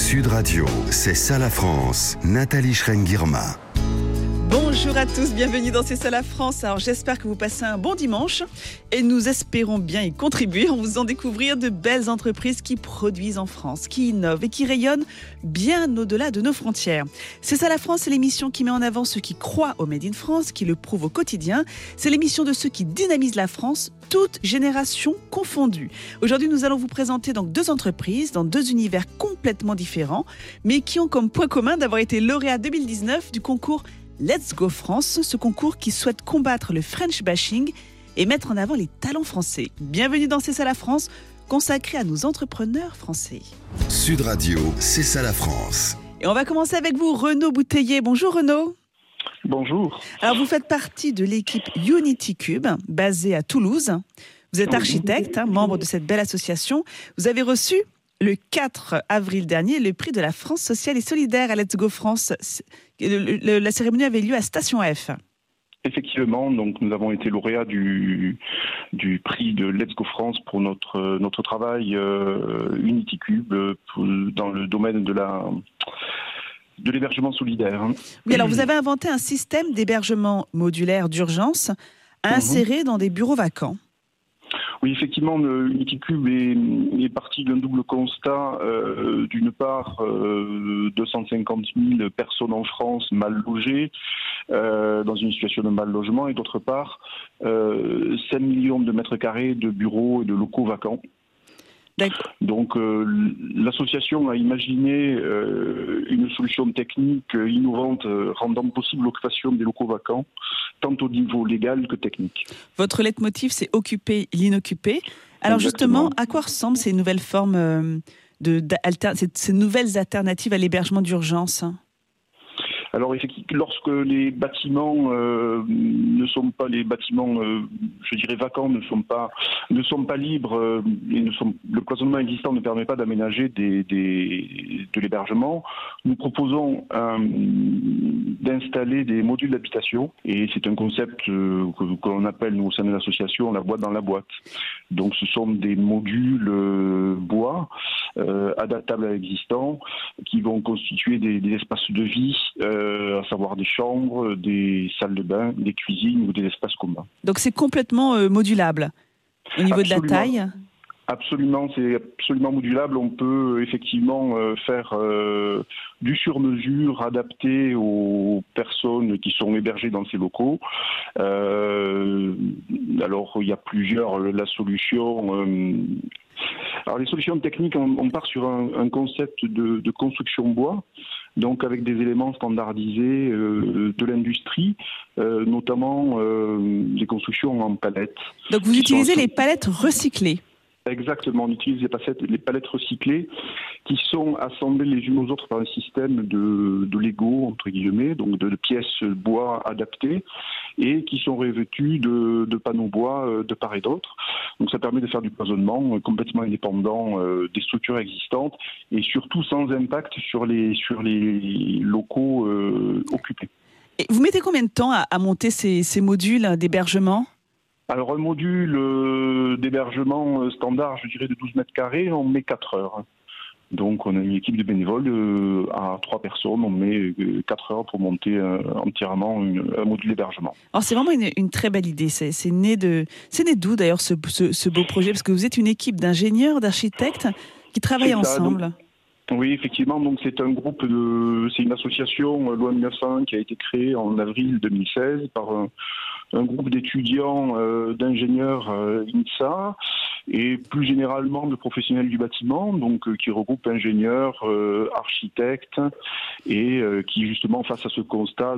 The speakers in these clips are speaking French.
Sud Radio, c'est ça la France. Nathalie Schrein-Guirma. Bonjour à tous, bienvenue dans C'est ça la France. Alors j'espère que vous passez un bon dimanche et nous espérons bien y contribuer en vous faisant découvrir de belles entreprises qui produisent en France, qui innovent et qui rayonnent bien au-delà de nos frontières. C'est ça la France, c'est l'émission qui met en avant ceux qui croient au Made in France, qui le prouvent au quotidien. C'est l'émission de ceux qui dynamisent la France, toutes générations confondues. Aujourd'hui, nous allons vous présenter donc deux entreprises dans deux univers complètement différents, mais qui ont comme point commun d'avoir été lauréats 2019 du concours Let's Go France, ce concours qui souhaite combattre le French bashing et mettre en avant les talents français. Bienvenue dans C'est ça la France, consacré à nos entrepreneurs français. Sud Radio, c'est ça la France. Et on va commencer avec vous, Renaud Bouteiller. Bonjour Renaud. Bonjour. Alors vous faites partie de l'équipe Unity Cube, basée à Toulouse. Vous êtes architecte, membre de cette belle association. Vous avez reçu le 4 avril dernier le prix de la France sociale et solidaire à Let's Go France. La cérémonie avait lieu à Station F. Effectivement, donc nous avons été lauréats du prix de Let's Go France pour notre travail Unity Cube dans le domaine de l'hébergement solidaire. Oui, alors vous avez inventé un système d'hébergement modulaire d'urgence à insérer dans des bureaux vacants. Oui, effectivement, Unity Cube est parti d'un double constat. D'une part, 250 000 personnes en France mal logées, dans une situation de mal logement, et d'autre part, 5 millions de mètres carrés de bureaux et de locaux vacants. D'accord. Donc l'association a imaginé une solution technique innovante rendant possible l'occupation des locaux vacants, tant au niveau légal que technique. Votre leitmotiv, c'est occuper l'inoccupé. Alors justement, à quoi ressemblent ces nouvelles formes, ces nouvelles alternatives à l'hébergement d'urgence ? Alors, lorsque les bâtiments ne sont pas les bâtiments, je dirais vacants, ne sont pas libres, le cloisonnement existant ne permet pas d'aménager de l'hébergement. Nous proposons d'installer des modules d'habitation, et c'est un concept que l'on appelle, nous au sein de l'association, la boîte dans la boîte. Donc, ce sont des modules bois adaptables à l'existant, qui vont constituer des espaces de vie. À savoir des chambres, des salles de bain, des cuisines ou des espaces communs. Donc c'est complètement modulable au niveau de la taille ? Absolument, c'est absolument modulable. On peut effectivement faire du sur-mesure adapté aux personnes qui sont hébergées dans ces locaux. Alors il y a la solution... Alors les solutions techniques, on part sur un concept de construction bois, donc avec des éléments standardisés de l'industrie, notamment des constructions en palettes. Donc vous utilisez les palettes recyclées ? Exactement, on utilise les palettes recyclées qui sont assemblées les unes aux autres par un système de Lego, entre guillemets, donc de pièces bois adaptées, et qui sont revêtues de panneaux bois de part et d'autre. Donc ça permet de faire du cloisonnement complètement indépendant des structures existantes et surtout sans impact sur les locaux occupés. Et vous mettez combien de temps à monter ces modules d'hébergement ? Alors un module d'hébergement standard, je dirais de 12 mètres carrés, on met 4 heures. Donc on a une équipe de bénévoles à 3 personnes, on met 4 heures pour monter entièrement un module d'hébergement. Alors c'est vraiment une très belle idée, c'est né d'où d'ailleurs ce beau projet ? Parce que vous êtes une équipe d'ingénieurs, d'architectes qui travaillent ensemble. Oui, effectivement, donc c'est une association loi 1901 qui a été créée en avril 2016 par un groupe d'étudiants, d'ingénieurs INSA et plus généralement de professionnels du bâtiment, donc qui regroupe ingénieurs, architectes et qui justement face à ce constat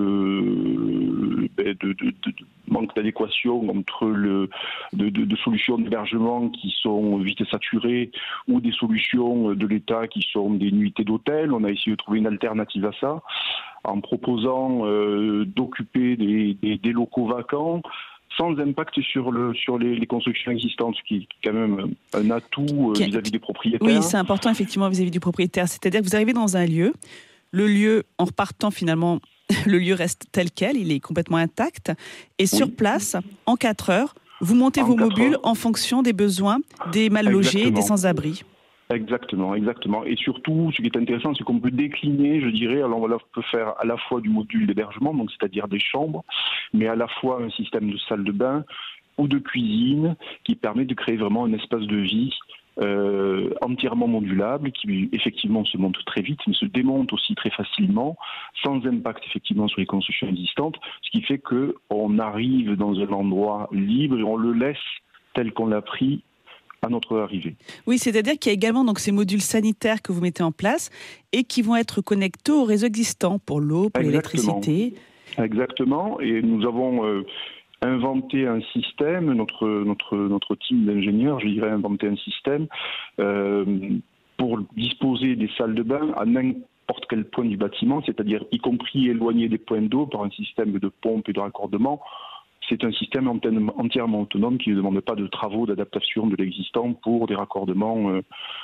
de manque d'adéquation entre de solutions d'hébergement qui sont vite saturées ou des solutions de l'État qui sont des nuitées d'hôtel. On a essayé de trouver une alternative à ça en proposant d'occuper des locaux vacants sans impact sur les constructions existantes, ce qui est quand même un atout vis-à-vis des propriétaires. Oui, c'est important effectivement vis-à-vis du propriétaire. C'est-à-dire que vous arrivez dans un lieu, le lieu, en repartant finalement, le lieu reste tel quel, il est complètement intact. Et sur place, en 4 heures, vous montez vos modules en fonction des besoins des mal logés, des sans-abri. Exactement. Et surtout, ce qui est intéressant, c'est qu'on peut décliner, je dirais, alors on peut faire à la fois du module d'hébergement, donc c'est-à-dire des chambres, mais à la fois un système de salle de bain ou de cuisine qui permet de créer vraiment un espace de vie entièrement modulable, qui effectivement se monte très vite, mais se démonte aussi très facilement, sans impact effectivement sur les constructions existantes, ce qui fait qu'on arrive dans un endroit libre et on le laisse tel qu'on l'a pris à notre arrivée. Oui, c'est-à-dire qu'il y a également donc, ces modules sanitaires que vous mettez en place et qui vont être connectés au réseau existant pour l'eau, pour l'électricité. Exactement. Et nous avons inventé un système, notre team d'ingénieurs, je dirais, inventé un système pour disposer des salles de bain à n'importe quel point du bâtiment, c'est-à-dire y compris éloigné des points d'eau par un système de pompe et de raccordement. C'est un système entièrement autonome qui ne demande pas de travaux d'adaptation de l'existant pour des raccordements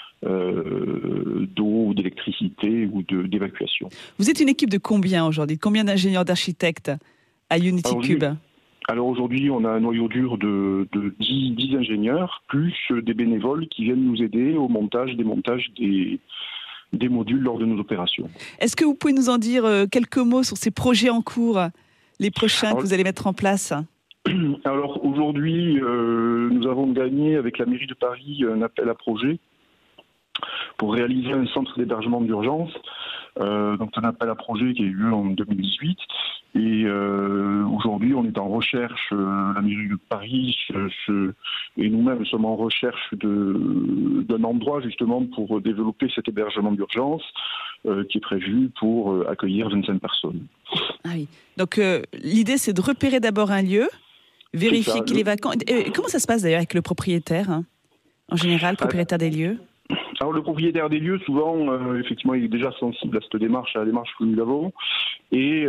d'eau ou d'électricité ou d'évacuation. Vous êtes une équipe de combien aujourd'hui ? Combien d'ingénieurs, d'architectes à Unity Cube ? Alors aujourd'hui, on a un noyau dur de 10 ingénieurs, plus des bénévoles qui viennent nous aider au montage, démontage des modules lors de nos opérations. Est-ce que vous pouvez nous en dire quelques mots sur ces projets en cours ? Les prochains que vous allez mettre en place? Alors aujourd'hui, nous avons gagné avec la mairie de Paris un appel à projet pour réaliser un centre d'hébergement d'urgence. Donc un appel à projet qui a eu lieu en 2018. Et aujourd'hui, on est en recherche, la mairie de Paris et nous-mêmes sommes en recherche d'un endroit justement pour développer cet hébergement d'urgence qui est prévu pour accueillir 25 personnes. Ah oui. Donc l'idée, c'est de repérer d'abord un lieu, vérifier qu'il est vacant. Et comment ça se passe d'ailleurs avec le propriétaire, en général, propriétaire des lieux? Alors le propriétaire des lieux, souvent, effectivement, il est déjà sensible à cette démarche, à la démarche que nous avons, et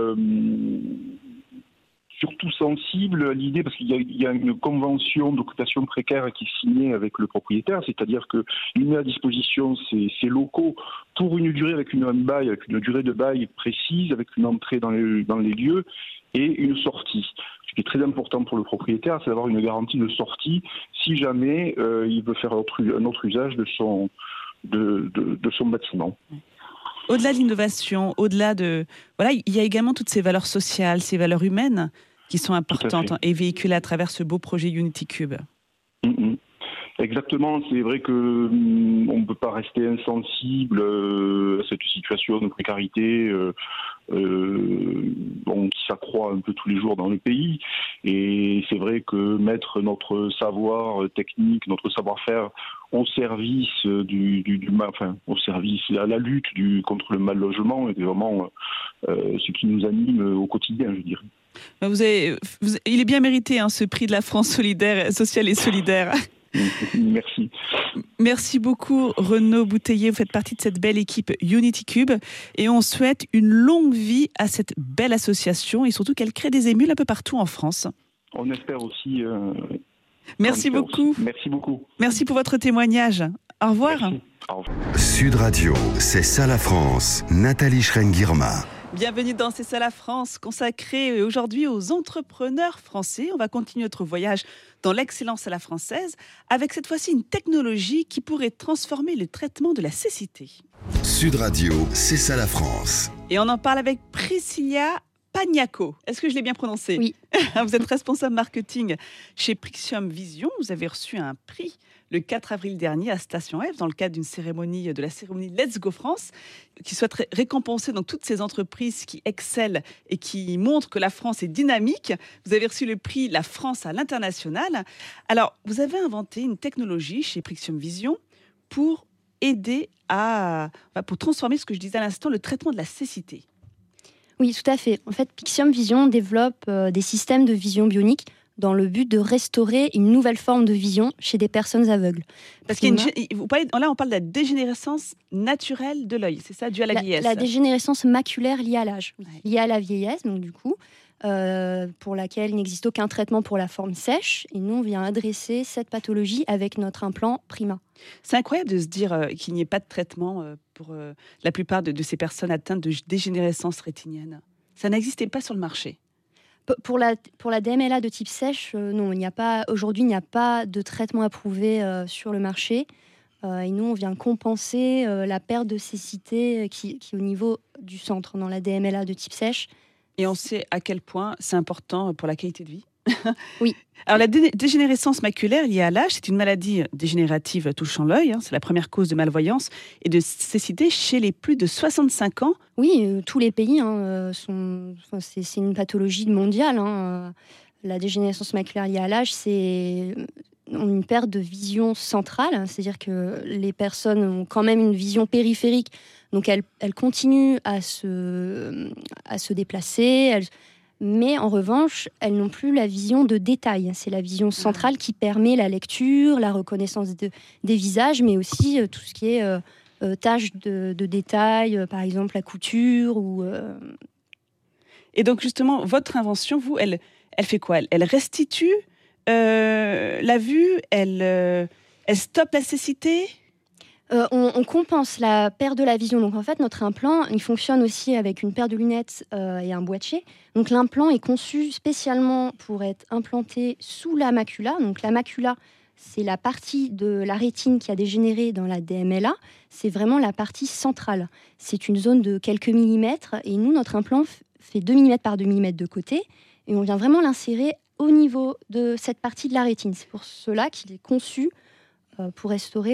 surtout sensible à l'idée, parce qu'il y a une convention d'occupation précaire qui est signée avec le propriétaire, c'est-à-dire qu'il met à disposition ses locaux pour une durée avec une durée de bail précise, avec une entrée dans les lieux et une sortie. Ce qui est très important pour le propriétaire, c'est d'avoir une garantie de sortie si jamais il veut faire un autre usage de son bâtiment. Au-delà de l'innovation, au-delà de... Voilà, il y a également toutes ces valeurs sociales, ces valeurs humaines qui sont importantes et véhiculées à travers ce beau projet Unity Cube. Exactement, c'est vrai qu'on ne peut pas rester insensible à cette situation de précarité qui s'accroît un peu tous les jours dans le pays. Et c'est vrai que mettre notre savoir technique, notre savoir-faire au service au service à la lutte contre le mal logement est vraiment ce qui nous anime au quotidien, je dirais. Il est bien mérité ce prix de la France sociale et solidaire. Merci. Merci beaucoup Renaud Bouteiller, vous faites partie de cette belle équipe Unity Cube et on souhaite une longue vie à cette belle association et surtout qu'elle crée des émules un peu partout en France. On espère aussi. Merci beaucoup. Merci beaucoup. Merci pour votre témoignage. Au revoir. Merci. Au revoir. Sud Radio, c'est ça la France. Nathalie Schrenn-Guirma. Bienvenue dans C'est ça la France, consacré aujourd'hui aux entrepreneurs français. On va continuer notre voyage dans l'excellence à la française, avec cette fois-ci une technologie qui pourrait transformer le traitement de la cécité. Sud Radio, c'est ça la France. Et on en parle avec Priscilla Pagnacco. Est-ce que je l'ai bien prononcé? Oui. Vous êtes responsable marketing chez Prixium Vision. Vous avez reçu un prix le 4 avril dernier à Station F, dans le cadre de la cérémonie Let's Go France, qui souhaite récompenser donc toutes ces entreprises qui excellent et qui montrent que la France est dynamique. Vous avez reçu le prix La France à l'international. Alors, vous avez inventé une technologie chez Prixium Vision pour aider pour transformer, ce que je disais à l'instant, le traitement de la cécité. Oui, tout à fait. En fait, Prixium Vision développe des systèmes de vision bionique dans le but de restaurer une nouvelle forme de vision chez des personnes aveugles. Parce là, on parle de la dégénérescence naturelle de l'œil, c'est ça, dû à la vieillesse? La dégénérescence maculaire liée à l'âge, liée à la vieillesse, donc du coup, pour laquelle il n'existe aucun traitement pour la forme sèche. Et nous, on vient adresser cette pathologie avec notre implant Prima. C'est incroyable de se dire qu'il n'y ait pas de traitement pour la plupart de ces personnes atteintes de dégénérescence rétinienne. Ça n'existait pas sur le marché. Pour la DMLA de type sèche, non, aujourd'hui, il n'y a pas de traitement approuvé sur le marché. Et nous, on vient compenser la perte de cécité qui est au niveau du centre, dans la DMLA de type sèche. Et on sait à quel point c'est important pour la qualité de vie. Oui. Alors la dégénérescence maculaire liée à l'âge, c'est une maladie dégénérative touchant l'œil. C'est la première cause de malvoyance et de cécité chez les plus de 65 ans. Oui, tous les pays c'est une pathologie mondiale. La dégénérescence maculaire liée à l'âge, c'est une perte de vision centrale, c'est-à-dire que les personnes ont quand même une vision périphérique, donc elles continuent à se déplacer, mais en revanche, elles n'ont plus la vision de détail. C'est la vision centrale qui permet la lecture, la reconnaissance des visages, mais aussi tout ce qui est tâches de détail, par exemple la couture. Et donc justement, votre invention, vous, elle fait quoi ? Elle restitue la vue, elle stoppe la cécité ? On compense la perte de la vision. Donc en fait, notre implant, il fonctionne aussi avec une paire de lunettes et un boîtier. Donc l'implant est conçu spécialement pour être implanté sous la macula. Donc la macula, c'est la partie de la rétine qui a dégénéré dans la DMLA. C'est vraiment la partie centrale. C'est une zone de quelques millimètres. Et nous, notre implant fait 2 mm par 2 mm de côté. Et on vient vraiment l'insérer au niveau de cette partie de la rétine. C'est pour cela qu'il est conçu pour restaurer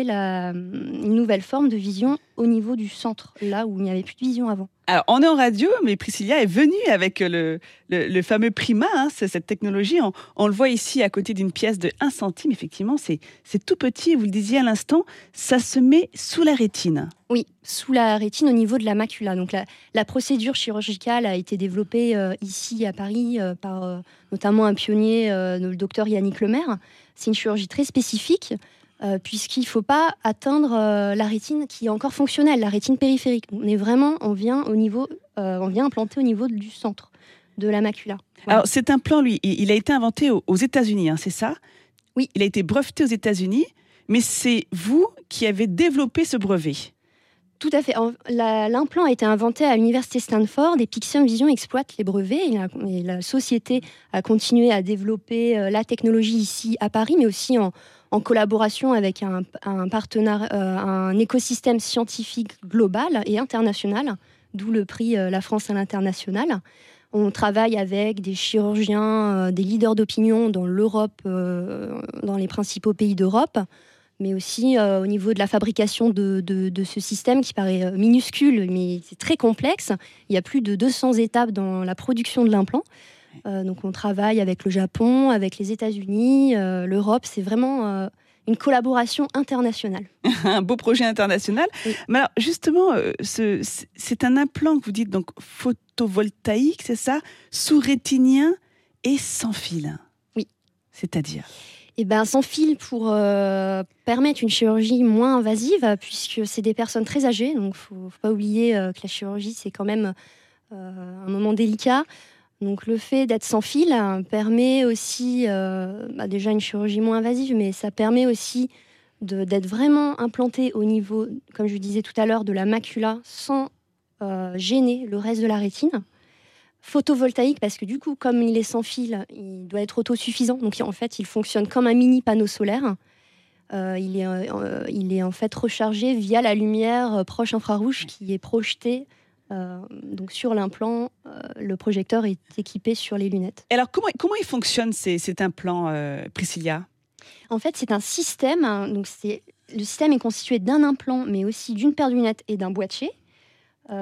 une nouvelle forme de vision au niveau du centre, là où il n'y avait plus de vision avant. Alors, on est en radio, mais Priscilla est venue avec le fameux Prima, c'est cette technologie. On le voit ici à côté d'une pièce de 1 centime. Effectivement, c'est tout petit. Vous le disiez à l'instant, ça se met sous la rétine. Oui, sous la rétine au niveau de la macula. Donc la procédure chirurgicale a été développée ici à Paris par notamment un pionnier, le docteur Yannick Lemaire. C'est une chirurgie très spécifique. Puisqu'il ne faut pas atteindre la rétine qui est encore fonctionnelle, la rétine périphérique. On vient implanter au niveau du centre de la macula. Voilà. Alors cet implant, lui, il a été inventé aux États-Unis, c'est ça ? Oui. Il a été breveté aux États-Unis, mais c'est vous qui avez développé ce brevet. Tout à fait. L'implant a été inventé à l'université Stanford et Pixium Vision exploite les brevets. Et la société a continué à développer la technologie ici à Paris, mais aussi en collaboration avec un partenaire, un écosystème scientifique global et international, d'où le prix La France à l'international. On travaille avec des chirurgiens, des leaders d'opinion dans l'Europe, dans les principaux pays d'Europe, mais aussi au niveau de la fabrication de ce système qui paraît minuscule, mais c'est très complexe. Il y a plus de 200 étapes dans la production de l'implant. Donc on travaille avec le Japon, avec les États-Unis, l'Europe. C'est vraiment une collaboration internationale. Un beau projet international. Oui. Mais alors justement, c'est un implant que vous dites donc photovoltaïque, c'est ça ? Sous-rétinien et sans fil. Oui. C'est-à-dire ? Sans fil pour permettre une chirurgie moins invasive, puisque c'est des personnes très âgées. Donc il ne faut pas oublier que la chirurgie, c'est quand même un moment délicat. Donc le fait d'être sans fil permet aussi déjà une chirurgie moins invasive, mais ça permet aussi d'être vraiment implanté au niveau, comme je disais tout à l'heure, de la macula sans gêner le reste de la rétine. Photovoltaïque parce que du coup, comme il est sans fil, il doit être autosuffisant. Donc en fait, il fonctionne comme un mini panneau solaire. Il est en fait rechargé via la lumière proche infrarouge qui est projetée. Donc sur l'implant, le projecteur est équipé sur les lunettes. Alors comment il fonctionne cet implant, Priscilla ? En fait, c'est un système. Donc le système est constitué d'un implant, mais aussi d'une paire de lunettes et d'un boîtier. Pourquoi ?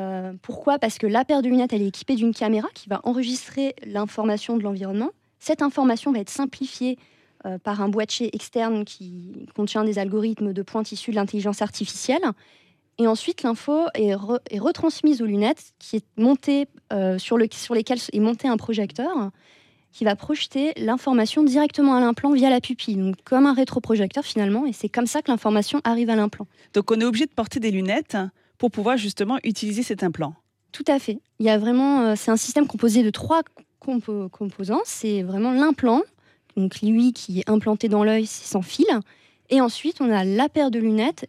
Parce que la paire de lunettes, elle est équipée d'une caméra qui va enregistrer l'information de l'environnement. Cette information va être simplifiée par un boîtier externe qui contient des algorithmes de pointe issus de l'intelligence artificielle. Et ensuite, l'info est retransmise aux lunettes, qui est montée, sur lesquelles est monté un projecteur qui va projeter l'information directement à l'implant via la pupille, donc comme un rétroprojecteur finalement, et c'est comme ça que l'information arrive à l'implant. Donc on est obligé de porter des lunettes pour pouvoir justement utiliser cet implant. Tout à fait. Il y a vraiment, c'est un système composé de 3 composants. C'est vraiment l'implant, donc lui qui est implanté dans l'œil, c'est sans fil. Et ensuite, on a la paire de lunettes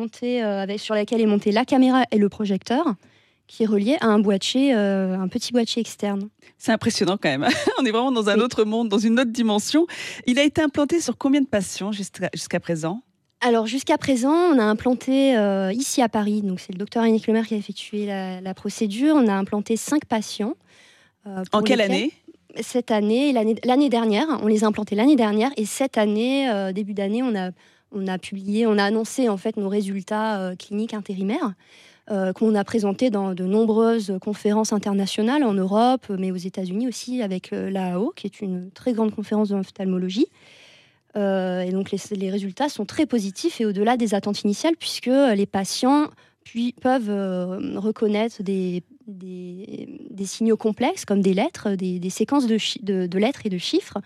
sur laquelle est montée la caméra et le projecteur, qui est relié à un boîtier, un petit boîtier externe. C'est impressionnant quand même. On est vraiment dans un autre monde, dans une autre dimension. Il a été implanté sur combien de patients jusqu'à présent ? Alors jusqu'à présent, on a implanté ici à Paris, donc c'est le docteur Annick Lemaire qui a effectué la procédure, on a implanté 5 patients. En quelle année ? Cette année, l'année dernière, on les a implantés l'année dernière, et cette année, début d'année, on a annoncé en fait nos résultats cliniques intérimaires qu'on a présentés dans de nombreuses conférences internationales en Europe, mais aux États-Unis aussi avec l'AAO, qui est une très grande conférence d'ophtalmologie. Et donc les résultats sont très positifs et au-delà des attentes initiales, puisque les patients peuvent reconnaître des signaux complexes comme des lettres, des séquences de lettres et de chiffres.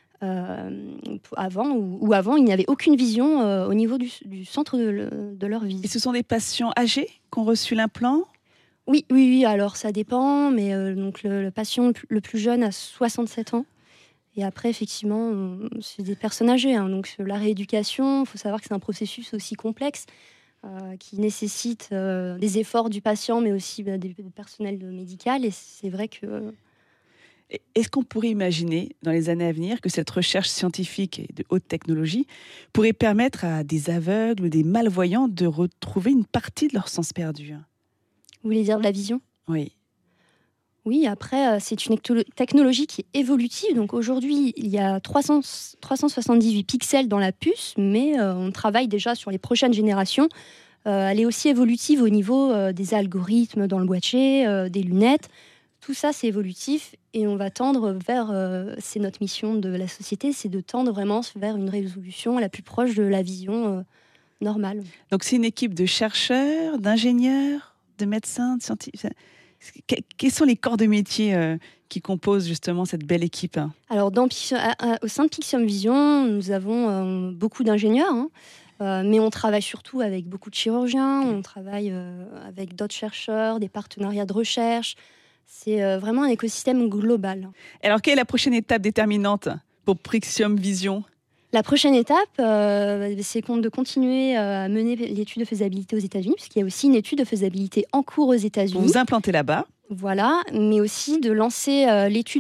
Avant, il n'y avait aucune vision au niveau du centre de leur vie. Et ce sont des patients âgés qui ont reçu l'implant ? Oui, alors ça dépend, mais donc le patient le plus jeune a 67 ans. Et après, effectivement, c'est des personnes âgées. Donc la rééducation, il faut savoir que c'est un processus aussi complexe qui nécessite des efforts du patient, mais aussi du personnel médical. Et c'est vrai que... Est-ce qu'on pourrait imaginer, dans les années à venir, que cette recherche scientifique et de haute technologie pourrait permettre à des aveugles ou des malvoyants de retrouver une partie de leur sens perdu ? Vous voulez dire de la vision ? Oui. Oui, après, c'est une technologie qui est évolutive. Donc aujourd'hui, il y a 378 pixels dans la puce, mais on travaille déjà sur les prochaines générations. Elle est aussi évolutive au niveau des algorithmes dans le boîtier, des lunettes. Tout ça, c'est évolutif et on va tendre vers... c'est notre mission de la société, c'est de tendre vraiment vers une résolution la plus proche de la vision normale. Donc c'est une équipe de chercheurs, d'ingénieurs, de médecins, de scientifiques. Quels sont les corps de métier qui composent justement cette belle équipe ? Alors, au sein de Pixium Vision, nous avons beaucoup d'ingénieurs, mais on travaille surtout avec beaucoup de chirurgiens, on travaille avec d'autres chercheurs, des partenariats de recherche. C'est vraiment un écosystème global. Alors, quelle est la prochaine étape déterminante pour Pixium Vision ? La prochaine étape, c'est de continuer à mener l'étude de faisabilité aux États-Unis, puisqu'il y a aussi une étude de faisabilité en cours aux États-Unis. Pour vous implanter là-bas. Voilà, mais aussi de lancer l'étude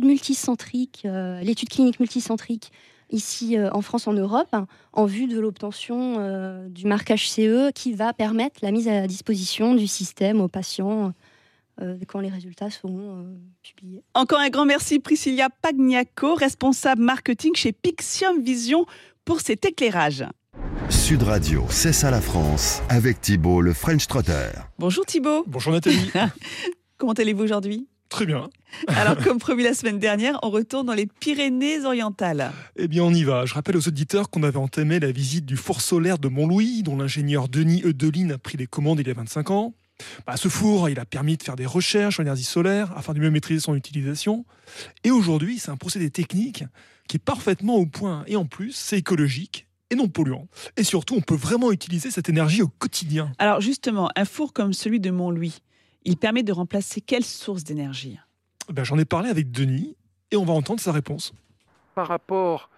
clinique multicentrique ici en France, en Europe, en vue de l'obtention du marquage CE qui va permettre la mise à disposition du système aux patients quand les résultats seront publiés. Encore un grand merci Priscilla Pagnacco, responsable marketing chez Pixium Vision, pour cet éclairage. Sud Radio, c'est ça la France, avec Thibaut le French Trotter. Bonjour Thibaut. Bonjour Nathalie. Comment allez-vous aujourd'hui ? Très bien. Alors, comme promis la semaine dernière, on retourne dans les Pyrénées-Orientales. Eh bien, on y va. Je rappelle aux auditeurs qu'on avait entamé la visite du four solaire de Montlouis, dont l'ingénieur Denis Eudeline a pris les commandes il y a 25 ans. Ce four, il a permis de faire des recherches en énergie solaire afin de mieux maîtriser son utilisation. Et aujourd'hui, c'est un procédé technique qui est parfaitement au point. Et en plus, c'est écologique et non polluant. Et surtout, on peut vraiment utiliser cette énergie au quotidien. Alors justement, un four comme celui de Montlouis, il permet de remplacer quelle source d'énergie ? J'en ai parlé avec Denis et on va entendre sa réponse. Par rapport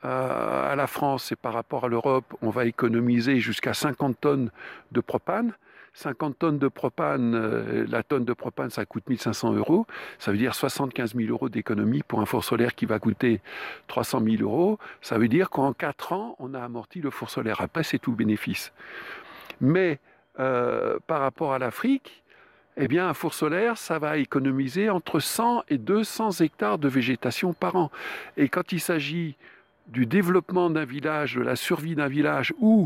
à la France et par rapport à l'Europe, on va économiser jusqu'à 50 tonnes de propane. 50 tonnes de propane, la tonne de propane, ça coûte 1 500 €. Ça veut dire 75 000 € d'économie pour un four solaire qui va coûter 300 000 €. Ça veut dire qu'en 4 ans, on a amorti le four solaire. Après, c'est tout le bénéfice. Mais par rapport à l'Afrique, un four solaire, ça va économiser entre 100 et 200 hectares de végétation par an. Et quand il s'agit du développement d'un village, de la survie d'un village, ou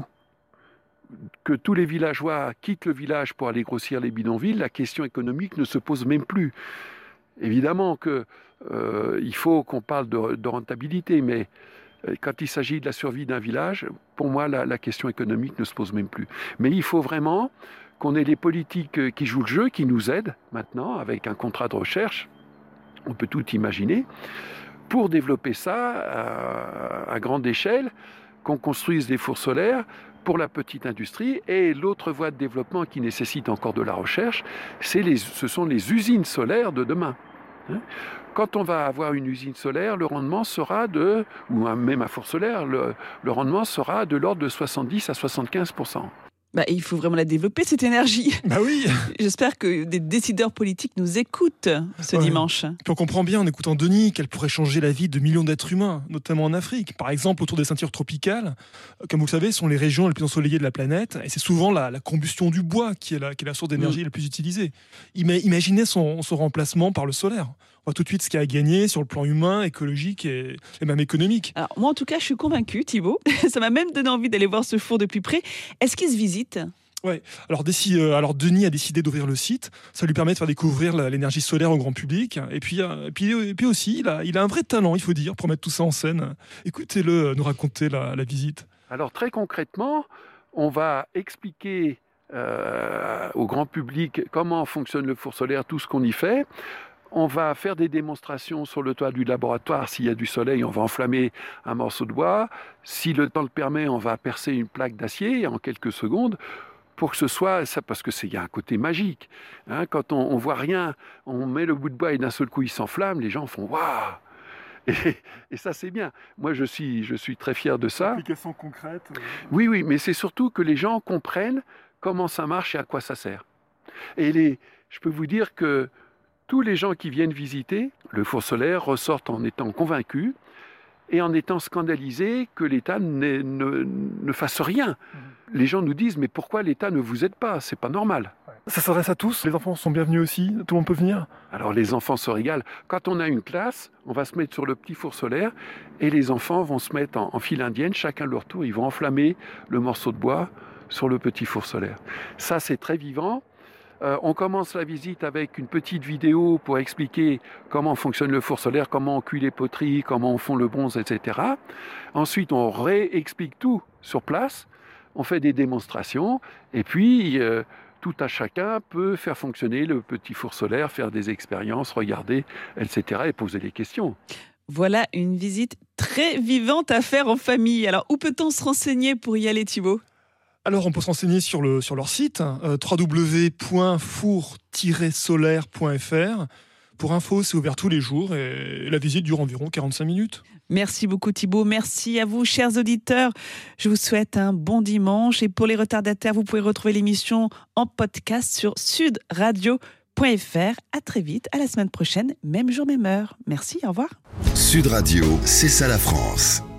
que tous les villageois quittent le village pour aller grossir les bidonvilles, la question économique ne se pose même plus. Évidemment qu'il faut qu'on parle de rentabilité, mais quand il s'agit de la survie d'un village, pour moi, la question économique ne se pose même plus. Mais il faut vraiment qu'on ait des politiques qui jouent le jeu, qui nous aident maintenant avec un contrat de recherche, on peut tout imaginer, pour développer ça à grande échelle, qu'on construise des fours solaires pour la petite industrie. Et l'autre voie de développement qui nécessite encore de la recherche, ce sont les usines solaires de demain. Quand on va avoir une usine solaire, le rendement sera ou même un four solaire, le rendement sera de l'ordre de 70 à 75%. Il faut vraiment la développer, cette énergie. Bah oui. J'espère que des décideurs politiques nous écoutent ce dimanche. Puis on comprend bien en écoutant Denis qu'elle pourrait changer la vie de millions d'êtres humains, notamment en Afrique. Par exemple, autour des ceintures tropicales, comme vous le savez, sont les régions les plus ensoleillées de la planète. Et c'est souvent la combustion du bois qui est la source d'énergie la plus utilisée. Imaginez son remplacement par le solaire. On voit tout de suite ce qu'il y a à gagner sur le plan humain, écologique et même économique. Alors, moi, en tout cas, je suis convaincue, Thibaut. Ça m'a même donné envie d'aller voir ce four de plus près. Est-ce qu'il se visite ? Ouais. Alors Denis a décidé d'ouvrir le site. Ça lui permet de faire découvrir l'énergie solaire au grand public. Et puis aussi, il a un vrai talent, il faut dire, pour mettre tout ça en scène. Écoutez-le nous raconter la visite. Alors très concrètement, on va expliquer au grand public comment fonctionne le four solaire, tout ce qu'on y fait. On va faire des démonstrations sur le toit du laboratoire. S'il y a du soleil, on va enflammer un morceau de bois. Si le temps le permet, on va percer une plaque d'acier en quelques secondes pour que ce soit ça, parce qu'il y a un côté magique. Quand on voit rien, on met le bout de bois et d'un seul coup il s'enflamme, les gens font waouh. Et ça, c'est bien. Moi, je suis très fier de ça. Application concrète. Oui, mais c'est surtout que les gens comprennent comment ça marche et à quoi ça sert. Et je peux vous dire que tous les gens qui viennent visiter le four solaire ressortent en étant convaincus et en étant scandalisés que l'État ne fasse rien. Les gens nous disent « mais pourquoi l'État ne vous aide pas ? C'est pas normal ». Ça s'adresse à tous ? Les enfants sont bienvenus aussi ? Tout le monde peut venir ? Alors les enfants se régalent. Quand on a une classe, on va se mettre sur le petit four solaire et les enfants vont se mettre en file indienne, chacun leur tour, ils vont enflammer le morceau de bois sur le petit four solaire. Ça, c'est très vivant. On commence la visite avec une petite vidéo pour expliquer comment fonctionne le four solaire, comment on cuit les poteries, comment on fond le bronze, etc. Ensuite, on réexplique tout sur place. On fait des démonstrations et puis tout à chacun peut faire fonctionner le petit four solaire, faire des expériences, regarder, etc. et poser des questions. Voilà une visite très vivante à faire en famille. Alors, où peut-on se renseigner pour y aller, Thibaut ? Alors, on peut se renseigner sur leur site, www.four-solaire.fr. Pour info, c'est ouvert tous les jours et la visite dure environ 45 minutes. Merci beaucoup Thibaut, merci à vous chers auditeurs. Je vous souhaite un bon dimanche et pour les retardataires, vous pouvez retrouver l'émission en podcast sur sudradio.fr. À très vite, à la semaine prochaine, même jour, même heure. Merci, au revoir. Sud Radio, c'est ça la France.